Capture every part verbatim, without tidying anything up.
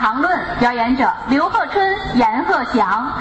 堂论》，表演者刘鹤春、严鹤祥。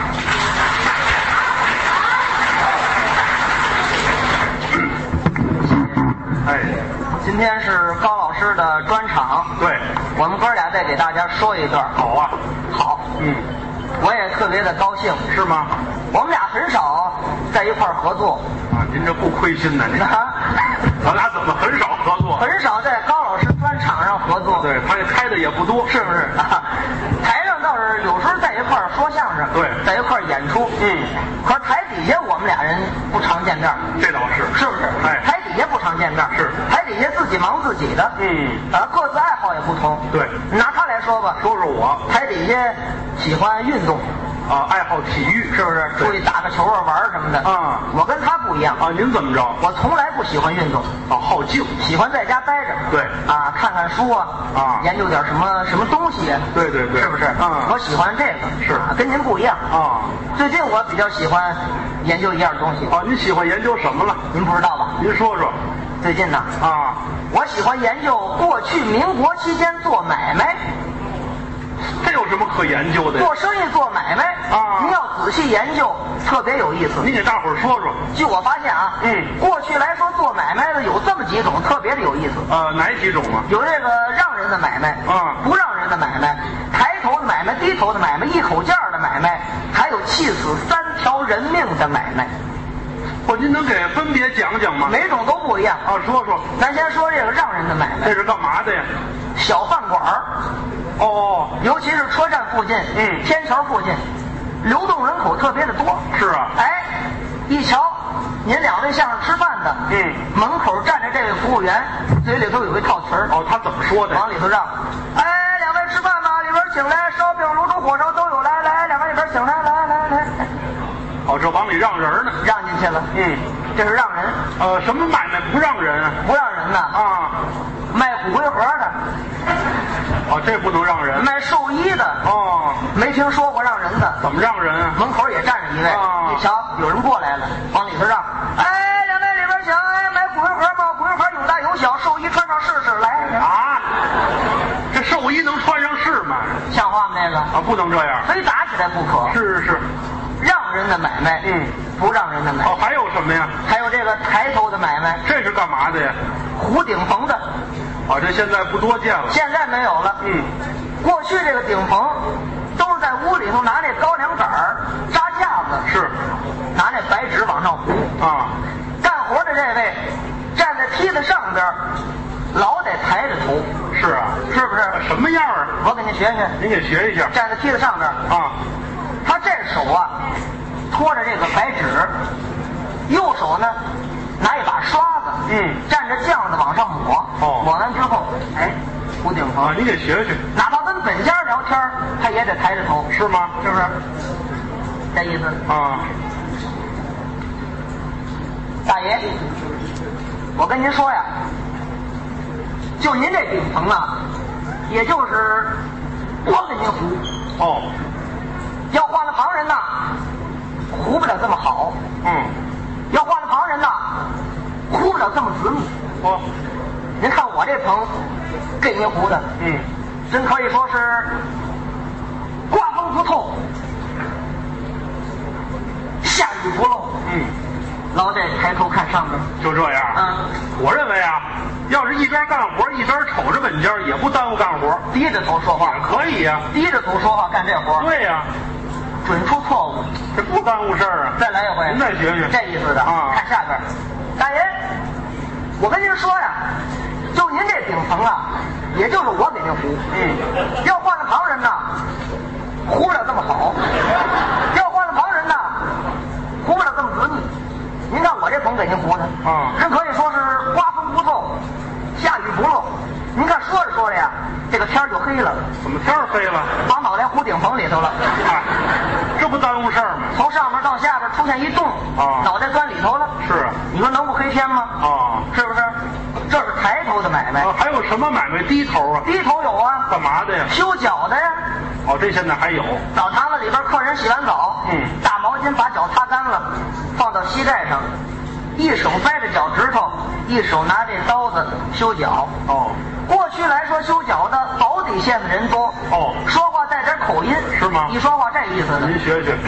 哎，今天是高老师的专场， 对， 我们哥俩再给大家说一段。 好啊， 好， 嗯， 我也特别的高兴， 是吗？ 我们俩很少在一块儿合作啊，您这不亏心呢，您啊， 咱俩怎么很少合作？ 很少在高老师专场上合作， 对，他也开的也不多， 是不是？啊，台上倒是有时候在一块儿说相声， 对， 在一块儿演出， 嗯， 可是台底下我们俩人不常见面， 这倒是， 是不是？ 哎， 台底下不常见面， 是， 台底下自己忙自己的， 嗯， 啊，各自爱好也不同， 对， 拿他来说吧， 说说我， 台底下喜欢运动。 啊，爱好体育， 是不是？出去打个球啊，玩什么的啊。 我跟他不一样啊。您怎么着？ 我从来不喜欢运动， 啊，好静， 喜欢在家待着。 对啊，看看书啊， 啊， 研究点什么什么东西。 对对对， 是不是？ 啊， 我喜欢这个， 是啊，跟您不一样啊。 最近我比较喜欢研究一样东西。 哦，您喜欢研究什么了？ 您不知道吧？ 您说说。 最近呢？ 啊， 我喜欢研究过去民国期间做买卖。 这有什么可研究的？ 做生意做买卖啊， 您要仔细研究，特别有意思。 您给大伙儿说说。 据我发现啊， 嗯， 过去来说做买卖的有这么几种，特别的有意思。 呃，哪几种啊？ 有这个让人的买卖， 啊， 不让人的买卖，抬头的买卖，低头的买卖，一口价的买卖，还有气死三条人命的买卖。 我您能给分别讲讲吗？ 每种都不一样啊，说说。 咱先说这个让人的买卖。 这是干嘛的呀？ 小饭馆儿。 哦， 尤其是车站附近， 嗯， 天桥附近，流动人口特别的多。 是啊。 哎，一瞧，您两位像是吃饭的， 嗯， 门口站着这位服务员，嘴里头有一套词儿。 哦，他怎么说的？ 往里头让，哎，两位吃饭吧，里边请来，烧饼、卤煮、火烧都有，来来，两位里边请来，来来来。 哦，这往里让人呢。 让进去了。 嗯， 这是让人。 呃，什么买卖不让人啊？ 不让人呐。 啊， 卖骨灰盒的。 哦，这不能让人。 卖寿衣的。 哦， 没听说过让人的。 怎么让人啊？ 门口也站着一位。 啊， 一瞧有人过来了，往里头让。哎，两位里边请，哎，买骨灰盒吗？骨灰盒有大有小，寿衣穿上试试来。 啊，这寿衣能穿上是吗？ 像话吗？那个啊，不能这样， 非打起来不可。 是是是。 让人的买卖， 嗯， 不让人的买卖。 哦，还有什么呀？ 还有这个抬头的买卖。 这是干嘛的呀？ 糊顶棚的。 哦，这现在不多见了。 现在没有了。 嗯， 过去这个顶棚都是在屋里头拿那高粱杆儿扎架子， 是， 拿那白纸往上糊。 啊， 干活的这位站在梯子上边，老得抬着头。 是啊， 是不是？ 什么样啊？ 我给您学学。 您给学一下。 站在梯子上边啊， 他这手啊托着这个白纸，右手呢拿一把刷子， 嗯， 蘸着酱子往上抹。 哦， 抹完之后，哎，糊顶棚。 啊，你给学学。 哪怕跟本家聊天，他也得抬着头， 是吗？ 是不是？这意思。 啊， 大爷，我跟您说呀，就您这顶棚啊，也就是我给您糊。 哦， 要换了旁人呐，糊不了这么好。 嗯， 要换了旁人呐，糊不了这么仔密。 哦， 您看我这棚给您糊的， 嗯， 真可以说是刮风不透，下雨不漏。 嗯， 老得抬头看上面。 就这样。 嗯， 我认为啊，要是一边干活一边瞅着本家，也不耽误干活。 低着头说话也可以呀、啊。 低着头说话干这活。 对呀、啊， 准出错误， 这不耽误事儿啊。 再来一回。 您再学学。 这意思的啊。 看下边，大爷，我跟您说呀，就您这顶棚啊，也就是我给您糊。 嗯。 要换了旁人呐，糊不了这么好；要换了旁人呐，糊不了这么仔密。您看我这棚给您糊的， 啊， 真可以说是刮风不透，下雨不漏。您看说着说着呀，这个天儿就黑了。 怎么天儿黑了？ 把脑袋糊顶棚里头了。 哎，这不耽误事儿吗？ 从上面到下边出现一洞， 啊， 脑袋钻里头了。 是啊， 你说能不黑天吗？ 啊， 是不是？这是抬头的买卖。 啊，还有什么买卖低头啊？ 低头有啊。 干嘛的呀？ 修脚的呀。 哦，这现在还有。 澡堂子里边客人洗完澡， 嗯， 大毛巾把脚擦干了，放到膝盖上，一手掰着脚趾头，一手拿这刀子修脚。 哦， 过去来说修脚的保底线的人多。 哦， 说话吗？ 一说话这意思的。 您学学。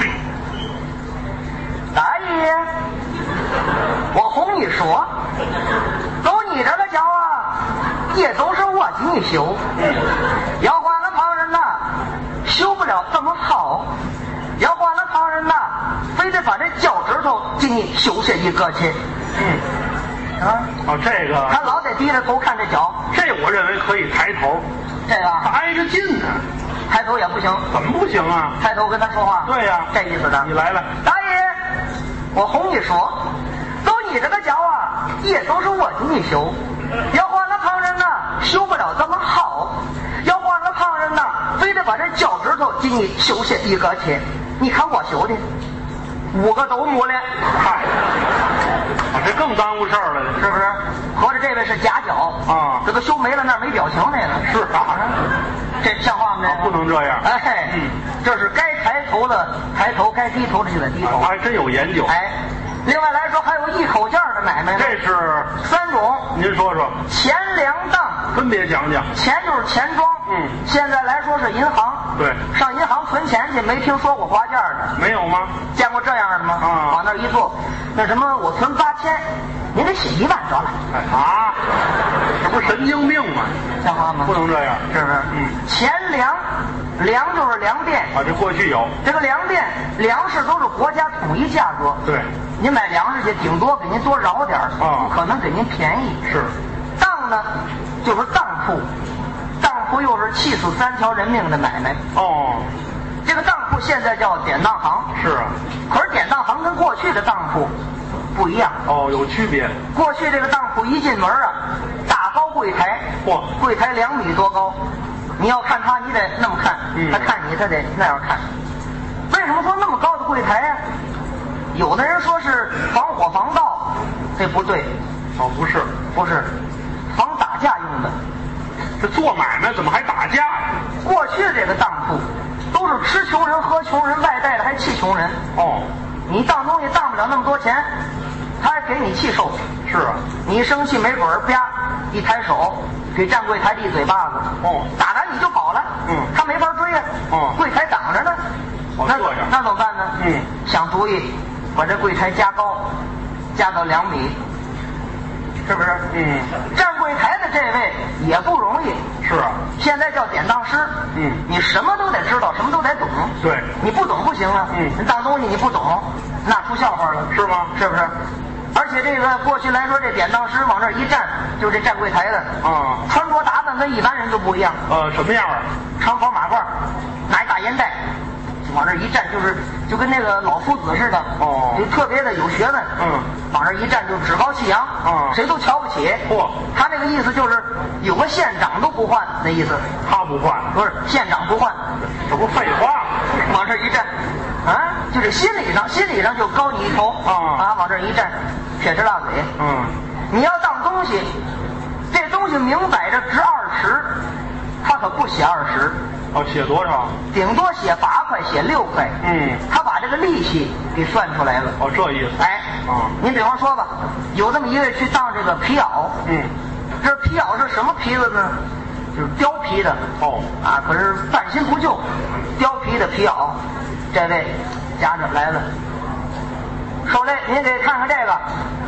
大爷，我哄你说，走你这个脚啊，也都是我给你修。要换了旁人呐，修不了这么好；要换了旁人呐，非得把这脚趾头给你修下一个去。嗯，啊， 哦，这个他老得低着头看这脚， 这我认为可以抬头， 这个他挨着近呢， 抬头也不行。 怎么不行啊？ 抬头跟他说话。 对呀、 这意思的。 你来来， 大爷，我哄你说，走你这个脚啊，也都是我给你修。要换了旁人呐，修不了这么好；要换了旁人呐，非得把这脚趾头给你修下一个去。你看我修的，五个都没了。 嗨，啊，这更耽误事儿了， 是不是？合着这位是假脚啊这个修没了那儿没表情那个。 是啊， 这像话吗？ 啊不能这样。 哎， 嗯， 这是该抬头的抬头，该低头的就得低头。 他还真有研究。 哎，另外来说还有一口价的买卖呢， 这是三种。 您说说， 钱粮当， 分别讲讲。 钱就是钱庄， 嗯现在来说是银行。 对， 上银行存钱去，没听说过花价的， 没有吗？ 见过这样的吗？ 啊往那儿一坐，那什么，我存八千，您给写一万得了， 哎啊，这不是神经病吗？ 像话吗？ 不能这样， 是不是？ 嗯， 钱粮，粮就是粮店， 啊，这过去有。 这个粮店粮食都是国家统一价格。 对， 您买粮食去，顶多给您多饶点儿， 啊不可能给您便宜。 是， 当呢，就是当铺，当铺又是气死三条人命的买卖。 哦， 这个当铺现在叫典当行， 是啊， 可是典当行跟过去的当铺不一样。 哦，有区别。 过去这个当铺一进门啊，大高柜台， 嚯柜台两米多高，你要看他，你得那么看； 嗯他看你，他得那样看。为什么说那么高的柜台呀、有的人说是防火防盗，这不对， 哦，不是， 不是，防打架用的。 这做买卖怎么还打架呀？ 过去这个当铺都是吃穷人喝穷人，外带的还气穷人。 哦， 你当东西当不了那么多钱，他还给你气受。 是啊， 你一生气没准儿啪一抬手给站柜台的一嘴巴子。 哦打完你就跑了。 嗯他没法追啊。 哦柜台挡着呢。那哦这样那怎么办呢？ 嗯， 想主意，把这柜台加高，加到两米，是不是？ 嗯， 站柜台的这位也不容易。 是啊， 现在叫典当师。 嗯你什么都得知道，什么都得懂。 对， 你不懂不行啊。 嗯你当东西你不懂，那出笑话了， 是吗？ 是不是？而且这个过去来说，这典当师往这儿一站，就是这站柜台的， 啊， 穿着打扮跟一般人就不一样， 呃，什么样啊？ 长袍马褂，拿一大烟袋，往这儿一站，就是就跟那个老夫子似的， 哦就特别的有学问， 嗯， 往这儿一站就趾高气扬， 啊谁都瞧不起。 嚯他这个意思就是有个县长都不换，那意思他不换， 不是县长不换， 这不废话吗？ 往这儿一站，啊，就是心理上，心理上就高你一头啊啊，往这儿一站，撇着大嘴。 嗯， 你要当东西，这东西明摆着值二十，他可不写二十， 哦，写多少？ 顶多写八块，写六块。 嗯， 他把这个利息给算出来了。 哦，这意思。 哎， 啊您比方说吧，有这么一位去当这个皮袄， 嗯， 这皮袄是什么皮子呢？就是貂皮的。 哦， 啊，可是半新不旧，貂皮的皮袄，这位夹着来了。受累，您给看看这个，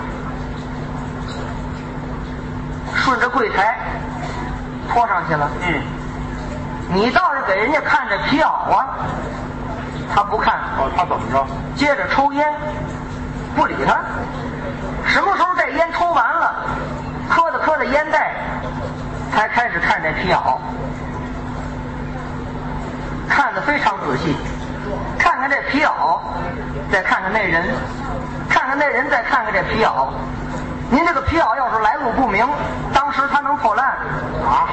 顺着柜台拖上去了。 嗯， 你倒是给人家看这皮袄啊，他不看， 哦，他怎么着？ 接着抽烟，不理他。什么时候这烟抽完了，磕的磕的烟袋，才开始看这皮袄，看得非常仔细，看看这皮袄，再看看那人，看看那人，再看看这皮袄。您这个皮袄要是来路不明，当时他能破烂啊！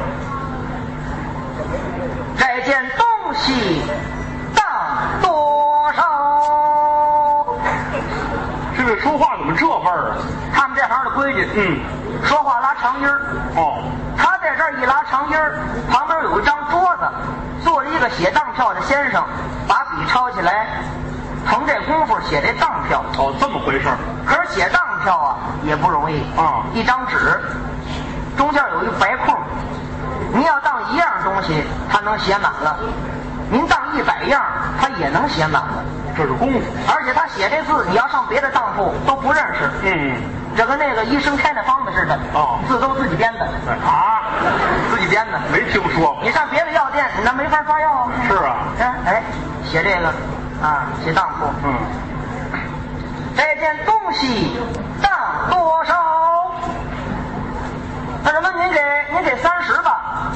这件东西当多少？ 这位说话怎么这味儿啊？ 他们这行的规矩， 嗯， 说话拉长音儿。 哦， 他在这儿一拉长音儿，旁边有一张桌子，坐着一个写当票的先生，把笔抄起来，从这功夫写这当票。 哦，这么回事儿。 可是写当票啊也不容易啊， 一张纸中间有一白空，你要当一样东西，他能写满了。 您当一百样，他也能写满了。 这是功夫。 而且他写这字，你要上别的当铺都不认识。 嗯， 这跟那个医生开那方子似的。 哦， 字都自己编的。 啊， 自己编的， 没听说过。 你上别的药店，你那没法抓药啊。 是啊。 哎哎，写这个啊，写当铺。 嗯。 这件东西当多少？那什么，您给您给三十吧。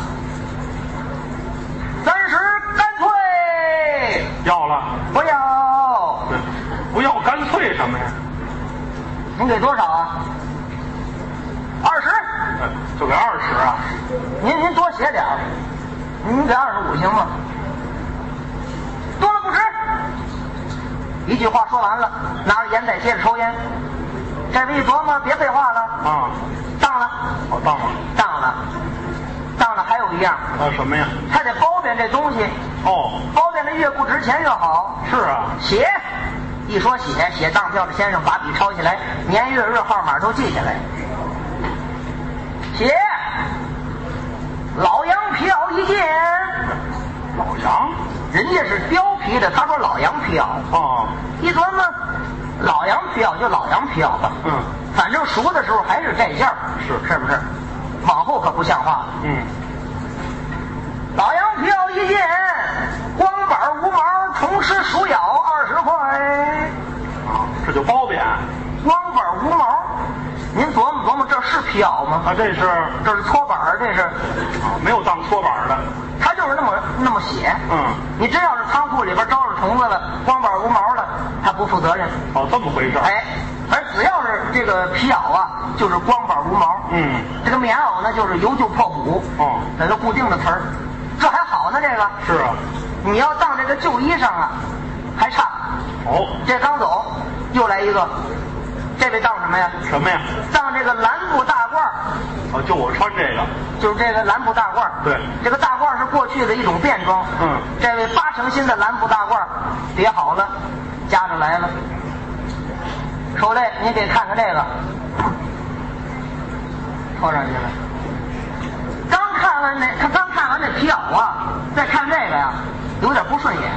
三十干脆。 要了。 不要。 对，不要干脆什么呀？ 您给多少啊？二十。 哎，就给二十啊？ 您您多写点儿，您给二十五行吗？多了不值。一句话说完了，拿着烟袋接着抽烟。这位一琢磨，别废话了啊， 当了。 好当了。 当了，当了，还有一样。 啊，什么呀？ 他得包贬这东西。 哦， 包贬的越不值钱越好。 是啊。 写，一说写，写当票的先生把笔抄起来，年月日号码都记下来。写，老羊皮袄一件。 老羊， 人家是貂皮的，他说老羊皮袄。 哦， 一琢磨，老羊皮袄就老羊皮袄吧。 嗯， 反正熟的时候还是这件儿。 是是不是？往后可不像话。 嗯， 老羊皮袄一件，光板无毛，虫虱鼠咬二十块。 啊，这就包贬。 光板无毛，您琢磨琢磨，这是皮袄吗？ 啊，这是这是搓板儿，这是。 啊，没有当搓板的。 他就是那么那么写。 嗯， 你真要是仓库里边招着虫子了，光板无毛的，他不负责任。 哦，这么回事。 哎，而只要是这个皮袄啊，就是光板无毛。 嗯， 这个棉袄呢，就是由旧破补。 哦， 那个固定的词儿，这还好呢。这个是啊。 你要当这个旧衣裳啊，还差。 哦， 这刚走，又来一个。这位当什么呀？ 什么呀？ 当这个蓝布大褂。 哦，就我穿这个。 就是这个蓝布大褂。 对， 这个大褂是过去的一种便装。 嗯， 这位八成新的蓝布大褂别好了，夹着来了。手累，你给看看这个，拖上去了。刚看完那，他刚看完那皮袄啊，再看这个呀，有点不顺眼。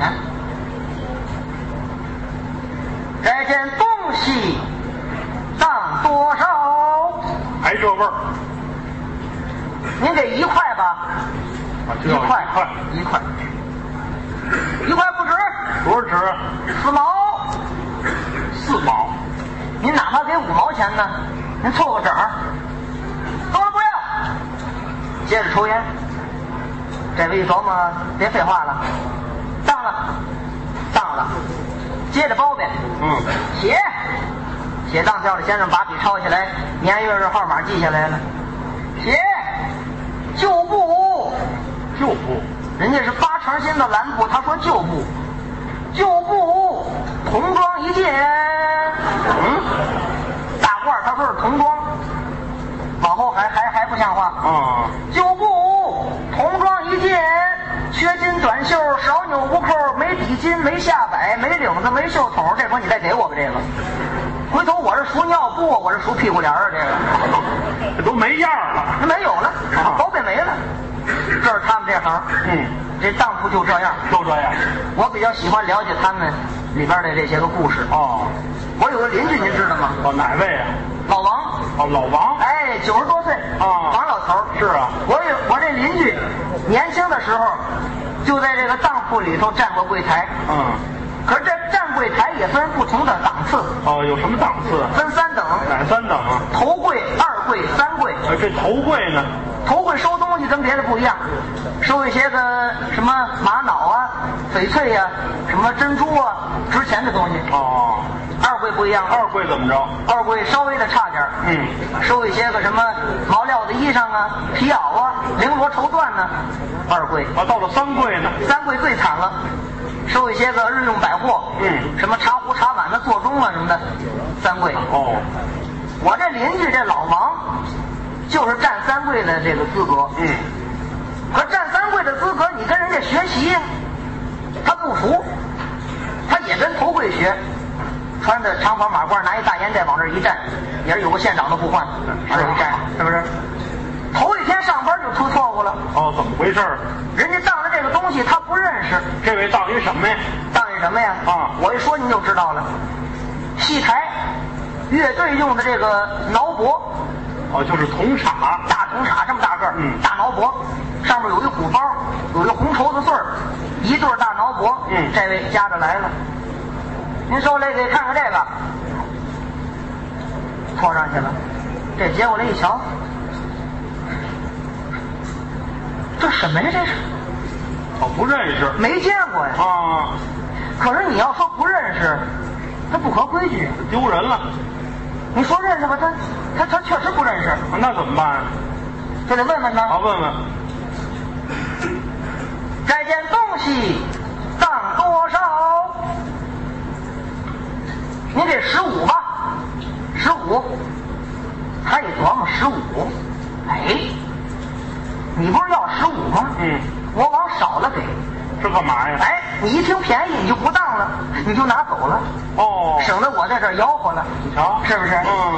这件东西当多少？ 还这味儿。 您给一块吧。 啊，就要一块， 一块， 一块，一块不值。 多少值？ 四毛。 四毛。 您哪怕给五毛钱呢，您凑个整儿。多了不要。接着抽烟。这位一琢磨，别废话了，当了，当了。接着包呗。 嗯。 写，写当票的先生把笔抄起来，年月日号码记下来了。写，旧布。 旧布。 人家是八成新的蓝布，他说旧布。旧布，童装一件。嗯，大褂他说是童装，往后还还还不像话。 啊。 旧布，童装一件，缺襟短袖，少纽无扣，没底襟，没下摆，没领子，没袖筒。这回你再给我吧，这个。回头我是数尿布，我是数屁股帘儿，这个。 这都没样了。 没有了，包被没了。这是他们这行。 嗯。 这当铺就这样， 就这样。 我比较喜欢了解他们里边的这些个故事。 哦， 我有个邻居，您知道吗？ 哦，哪位啊？ 老王。 哦，老王。 哎，九十多岁啊， 王老头儿。 是啊， 我有我这邻居，年轻的时候就在这个当铺里头站过柜台。 嗯。 可是这站柜台也分不同的档次。 哦，有什么档次？ 分三等。 哪三等啊？ 头柜、二柜、三柜。 哎，这头柜呢？ 头柜收东西跟别的不一样，收一些个什么玛瑙啊、翡翠呀、啊、什么珍珠啊，值钱的东西。 哦。 二柜不一样。 二柜怎么着？ 二柜稍微的差点。 嗯。 收一些个什么毛料的衣裳啊、皮袄啊、绫罗绸缎呢。二柜。 啊，到了三柜呢？ 三柜最惨了，收一些个日用百货。 嗯。 什么茶壶、茶碗的、座钟啊什么的。三柜。 哦。 我这邻居这老王。就是占三柜的这个资格。 嗯。 可占三柜的资格，你跟人家学习呀，他不服，他也跟头柜学，穿着长袍马褂，拿一大烟袋往这一站，也是有个县长的互换，往这一站，是不是？头一天上班就出错误了。 哦，怎么回事？ 人家当的这个东西他不认识， 识。 这位当一什么呀？ 当一什么呀？ 啊， 我一说您就知道了。戏台乐队用的这个挠脖， 哦，就是铜叉， 大铜叉这么大个儿， 嗯， 大挠脖，上面有一鼓包，有一红绸子穗儿，一对大挠脖， 嗯， 这位夹着来了。您受累给看看这个，拖上去了。这接过来一瞧，这什么呀？这是？ 哦，不认识， 没见过呀。 啊， 可是你要说不认识，他不合规矩， 丢人了。 你说认识吧，他他他确实不认识， 那怎么办？ 就得问问他。 好，问问。 这件东西当多少？您这十五吧，十五。他一琢磨十五，哎，你不是要十五吗？ 嗯， 我往少了给。 这干嘛呀？ 哎，你一听便宜你就不当了，你就拿走了。 哦， 省得我在这儿吆喝了。 你瞧， 是不是？ 嗯。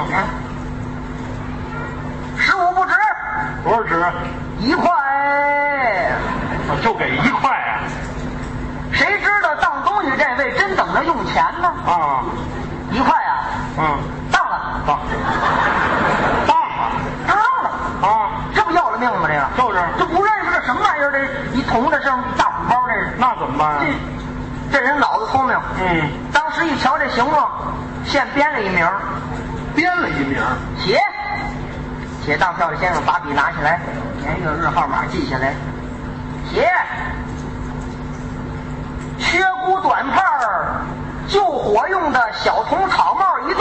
十五不值。 多少值？ 一块。 就给一块啊？ 谁知道当东西这位真等着用钱呢？ 啊， 一块啊？ 嗯， 当了。 当。当了。 当了。 啊， 这不要了命吗？这个。 就是。 这不认识这什么玩意儿？这一铜的上大红包，这是。 那怎么办啊？ 这这人脑子聪明。 嗯。 当时一瞧这形状，现编了一名。 编了一名。 写。写当票的先生把笔拿起来，连一个日号码记下来。写。缺骨短帕儿，救火用的小铜草帽一对。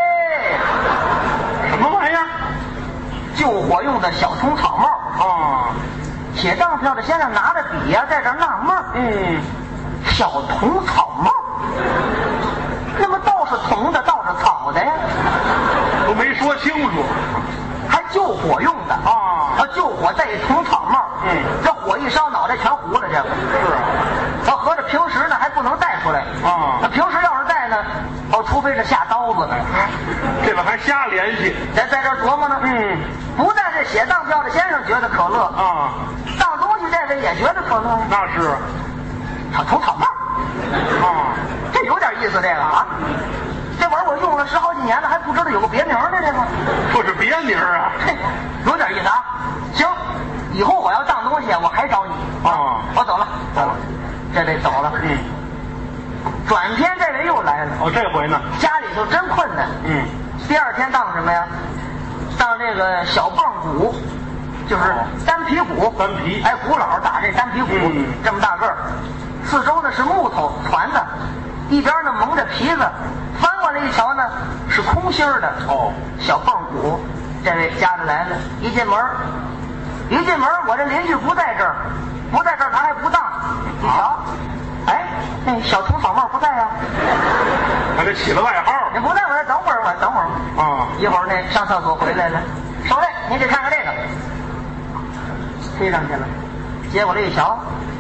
什么玩意儿？ 救火用的小铜草帽。 啊！ 写当票的先生拿着笔呀、啊，在这纳闷儿。 嗯， 小铜草帽，那么倒是铜的，倒是草的呀， 都没说清楚。 还救火用的啊！ 啊，救火戴一铜草帽。 嗯， 这火一烧，脑袋全糊了。这个是啊。 他合着平时呢还不能带出来啊。 那平时要是带呢，哦，除非是下刀子的。 这个还瞎联系。 咱在这儿琢磨呢。 嗯。 不但这写当票的先生觉得可乐啊， 当东西这位也觉得可乐。 那是。 小铜草帽。 啊， 这有点意思，这个啊。这玩意儿我用了十好几年了，还不知道有个别名呢，这个。 不是别名啊。 嘿，有点意思啊。行，以后我要当东西，我还找你。 啊， 我走了，走了。这位走了。 嗯。 转天这位又来了。 哦，这回呢？ 家里头真困难。 嗯。 第二天当什么呀？当这个小棒鼓，就是单皮鼓。 单皮。 哎，鼓佬打这单皮鼓， 嗯， 这么大个儿，四周呢是木头团子，一边呢蒙着皮子，翻过来一瞧呢是空心儿的。 哦， 小棒鼓，这位夹着来了，一进门，一进门，我这邻居不在这儿，不在这儿他还不当。一瞧，哎，那小铜草帽不在呀、啊？ 还得起了外号。 你不在我这等会儿，我等会儿。 啊， 一会儿那上厕所回来了，受累，您得看看这个，推上去了，接过来一瞧，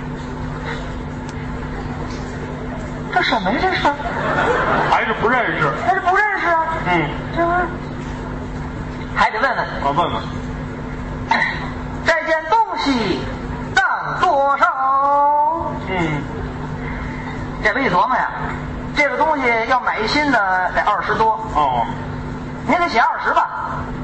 这什么呀？这是？ 还是不认识？ 还是不认识啊？ 嗯， 这玩意儿还得问问。 我问问， 这件东西当多少？ 嗯， 这位一琢磨呀，这个东西要买一新的得二十多。 哦， 您得写二十吧？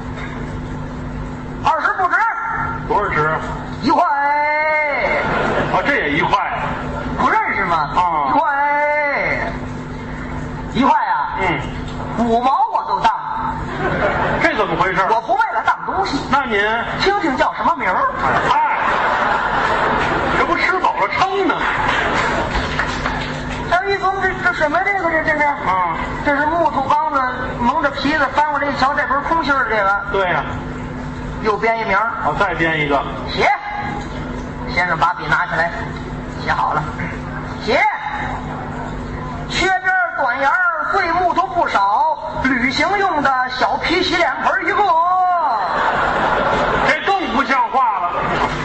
二十不值。 多少值？ 一块。 哦，这也一块。 不认识吗？ 啊， 一块。一块啊？ 嗯， 五毛我都当。 这怎么回事？ 我不为了当东西。 那您听听叫什么名儿？ 哎，这不吃饱了撑呢？ 哎，一琢磨这这什么呀？这个这这是啊， 这是木头帮子蒙着皮子翻过来一瞧，这不是空心儿这个。 对呀、啊。 又编一名。 我再编一个。 写。先生把笔拿起来，写好了。写。缺边短沿儿，碎木头不少，旅行用的小皮洗脸盆一个。 这更不像话了。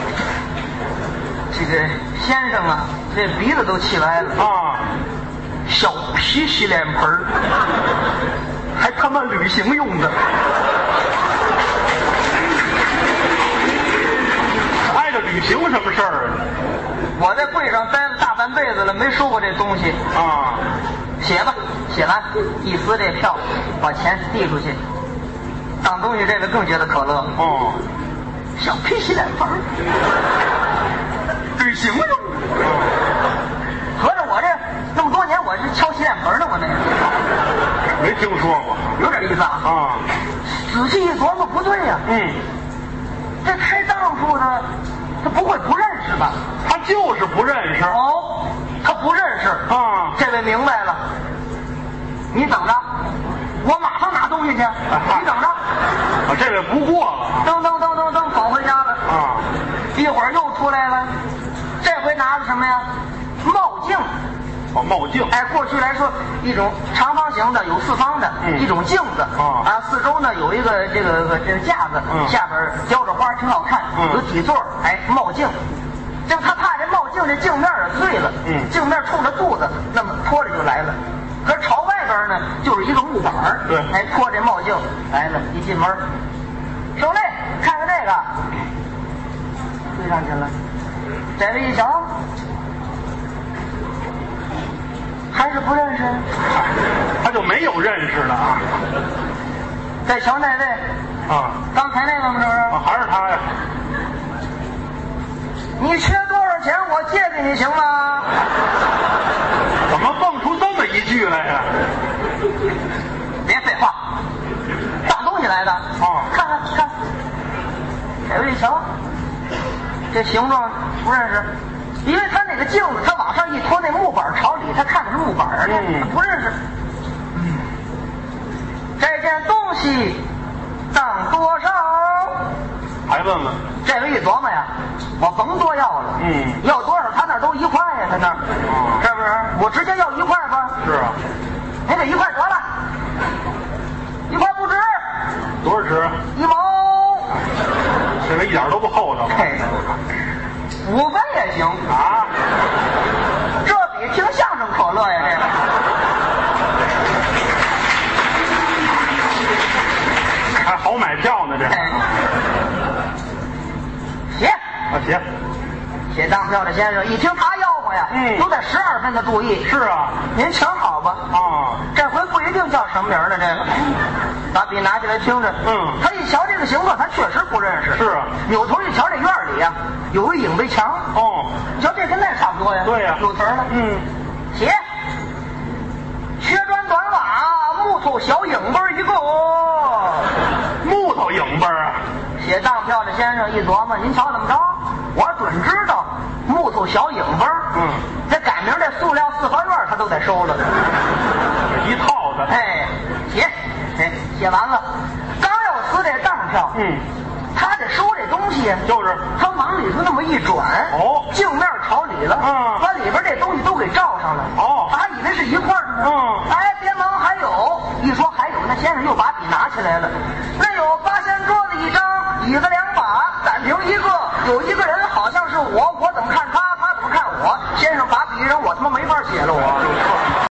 这个先生啊，这鼻子都气歪了啊！ 小皮洗脸盆还他妈旅行用的。 挨着旅行什么事儿啊？ 我在柜上待了大半半辈子了没收过这东西啊， 写吧，写完一撕这票，把钱递出去，当东西这个更觉得可乐。 哦， 小皮洗脸盆儿，真行啊！合着我这那么多年，我是敲洗脸盆呢，我那个没听说过， 有点意思啊。 啊， 仔细一琢磨，不对呀、啊。 嗯， 这开当铺的，他不会不认识吧？ 他就是不认识。 哦，他不认识啊， 这位明白了，你等着，我马上拿东西去，你等着。 啊，这位不过了。 噔噔噔噔噔，跑回家了。 啊， 一会儿又出来了，这回拿的什么呀？帽镜。 哦，帽镜。 哎，过去来说，一种长方形的，有四方的， 嗯、 一种镜子。 啊， 啊，四周呢有一个这个这个架子， 嗯、 下边雕着花，挺好看。 嗯、 有底座，哎，帽镜。就他怕这帽镜这镜面儿碎了， 嗯， 镜面冲着肚子，那么拖着就来了。可是朝外边呢，就是一个木板儿， 对， 哎，拖这帽镜来了，一进门，受累，看看这个，对上去了。这位一瞧，还是不认识， 他就没有认识的啊。 再瞧那位， 啊， 刚才那个吗？这是？ 啊，还是他呀。 你缺多少钱？我借给你行吗？ 怎么蹦出这么一句来呀？ 别废话，当东西来的。 哦， 看看看，这位一瞧，这形状不认识，因为他那个镜子，他往上一拖，那木板朝里，他看的是木板儿， 嗯， 他不认识。嗯，这件东西当多少？ 还问问？ 这位一琢磨呀，我甭多要了， 嗯， 要多少他那儿都一块呀，他那儿， 哦， 是不是？我直接要一块吧。 是啊， 你给一块得了，一块不值， 多少值？ 一毛。 这个一点都不厚道。 嘿，五分也行啊， 这比听相声可乐呀，这个。 还好买票呢，这。 哎，写啊，行。 写当票的先生一听他吆喝呀， 嗯， 都得十二分的注意。 是啊， 您请好吧。 啊， 这回不一定叫什么名呢，这个。把笔拿起来听着。 嗯， 他一瞧这个形状，他确实不认识。 是啊， 扭头一瞧，这院里呀有一影壁墙。 哦， 你瞧这跟那差不多呀。 对呀， 有词了。 嗯， 写缺砖短瓦，木头小影子一个。 木头影子啊。 写当票的先生一琢磨，您瞧怎么着？我准知道木头小影子， 嗯， 这改名这塑料四合院他都得收了， 一套的。 哎，写，哎，写完了，刚要撕这当票， 嗯， 他得收这东西， 就是他往里头那么一转， 哦， 镜面朝里了， 嗯， 把里边这东西都给罩上了， 哦， 他还以为是一块儿呢， 嗯， 哎，别忙，还有，一说还有，那先生又把笔拿起来了，那